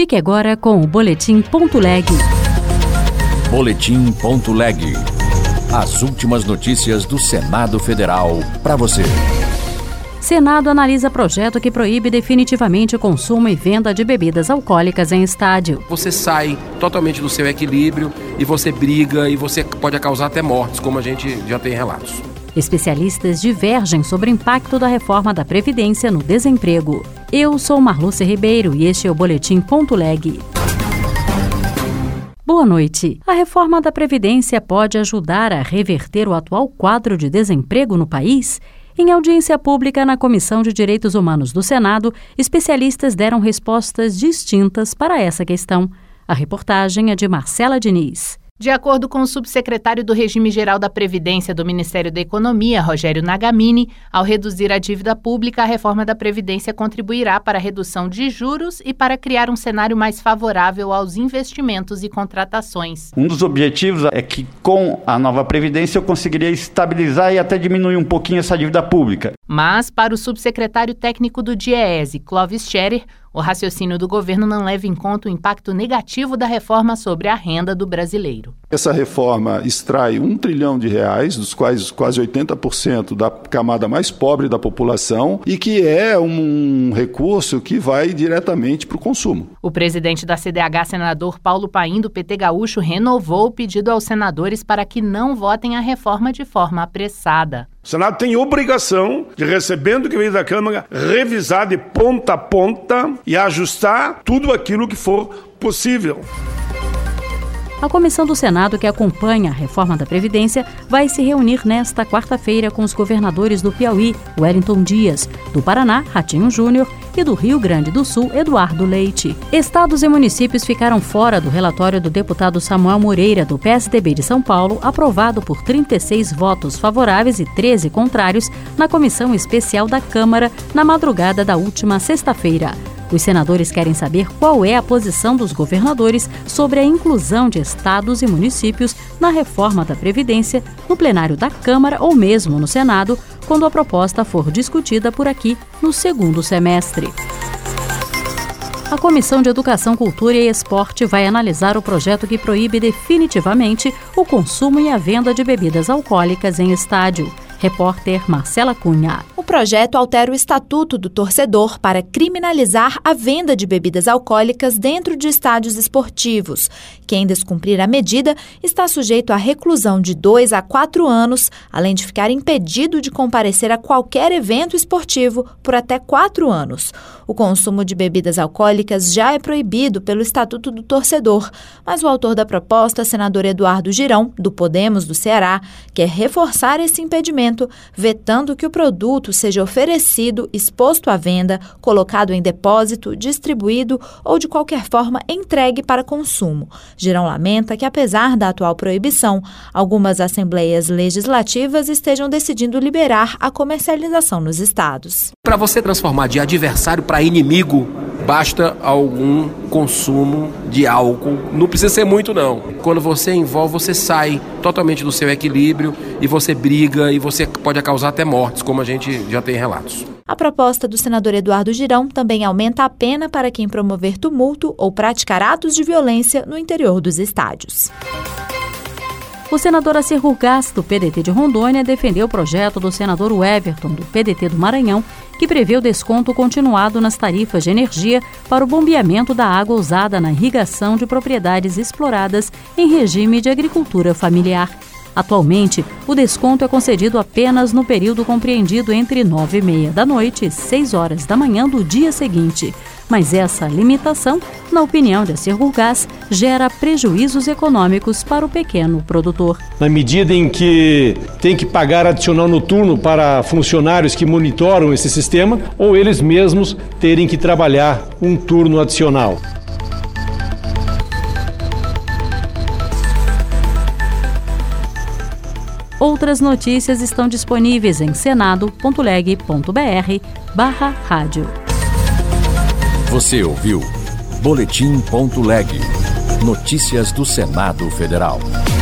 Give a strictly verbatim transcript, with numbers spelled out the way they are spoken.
Fique agora com o Boletim Ponto Leg. Boletim Ponto Leg. As últimas notícias do Senado Federal para você. Senado analisa projeto que proíbe definitivamente o consumo e venda de bebidas alcoólicas em estádio. Você sai totalmente do seu equilíbrio e você briga e você pode causar até mortes, como a gente já tem relatos. Especialistas divergem sobre o impacto da reforma da Previdência no desemprego. Eu sou Marluce Ribeiro e este é o Boletim Ponto Leg. Boa noite. A reforma da Previdência pode ajudar a reverter o atual quadro de desemprego no país? Em audiência pública na Comissão de Direitos Humanos do Senado, especialistas deram respostas distintas para essa questão. A reportagem é de Marcela Diniz. De acordo com o subsecretário do Regime Geral da Previdência do Ministério da Economia, Rogério Nagamini, ao reduzir a dívida pública, a reforma da Previdência contribuirá para a redução de juros e para criar um cenário mais favorável aos investimentos e contratações. Um dos objetivos é que, com a nova Previdência, eu conseguiria estabilizar e até diminuir um pouquinho essa dívida pública. Mas, para o subsecretário técnico do DIEESE, Clóvis Scherer, o raciocínio do governo não leva em conta o impacto negativo da reforma sobre a renda do brasileiro. Essa reforma extrai um trilhão de reais, dos quais quase oitenta por cento da camada mais pobre da população, e que é um recurso que vai diretamente para o consumo. O presidente da C D H, senador Paulo Paim, do P T Gaúcho, renovou o pedido aos senadores para que não votem a reforma de forma apressada. O Senado tem obrigação de, recebendo o que vem da Câmara, revisar de ponta a ponta e ajustar tudo aquilo que for possível. A comissão do Senado que acompanha a reforma da Previdência vai se reunir nesta quarta-feira com os governadores do Piauí, Wellington Dias, do Paraná, Ratinho Júnior, e do Rio Grande do Sul, Eduardo Leite. Estados e municípios ficaram fora do relatório do deputado Samuel Moreira, do P S D B de São Paulo, aprovado por trinta e seis votos favoráveis e treze contrários na comissão especial da Câmara na madrugada da última sexta-feira. Os senadores querem saber qual é a posição dos governadores sobre a inclusão de estados e municípios na reforma da Previdência no plenário da Câmara ou mesmo no Senado, quando a proposta for discutida por aqui no segundo semestre. A Comissão de Educação, Cultura e Esporte vai analisar o projeto que proíbe definitivamente o consumo e a venda de bebidas alcoólicas em estádio. Repórter Marcela Cunha. O projeto altera o Estatuto do Torcedor para criminalizar a venda de bebidas alcoólicas dentro de estádios esportivos. Quem descumprir a medida está sujeito à reclusão de dois a quatro anos, além de ficar impedido de comparecer a qualquer evento esportivo por até quatro anos. O consumo de bebidas alcoólicas já é proibido pelo Estatuto do Torcedor, mas o autor da proposta, senador Eduardo Girão, do Podemos do Ceará, quer reforçar esse impedimento, vetando que o produto seja oferecido, exposto à venda, colocado em depósito, distribuído ou de qualquer forma entregue para consumo. Girão lamenta que, apesar da atual proibição, algumas assembleias legislativas estejam decidindo liberar a comercialização nos estados. Para você transformar de adversário para inimigo, basta algum consumo de álcool. Não precisa ser muito, não. Quando você envolve, você sai totalmente do seu equilíbrio e você briga e você pode causar até mortes, como a gente já tem relatos. A proposta do senador Eduardo Girão também aumenta a pena para quem promover tumulto ou praticar atos de violência no interior dos estádios. O senador Acir Gurgás, do P D T de Rondônia, defendeu o projeto do senador Everton, do P D T do Maranhão, que prevê o desconto continuado nas tarifas de energia para o bombeamento da água usada na irrigação de propriedades exploradas em regime de agricultura familiar. Atualmente, o desconto é concedido apenas no período compreendido entre nove e meia da noite e seis horas da manhã do dia seguinte. Mas essa limitação, na opinião de Acir Gurgás, gera prejuízos econômicos para o pequeno produtor. Na medida em que tem que pagar adicional noturno para funcionários que monitoram esse sistema, ou eles mesmos terem que trabalhar um turno adicional. Outras notícias estão disponíveis em senado ponto leg ponto br barra rádio. Você ouviu Boletim Ponto Leg. Notícias do Senado Federal.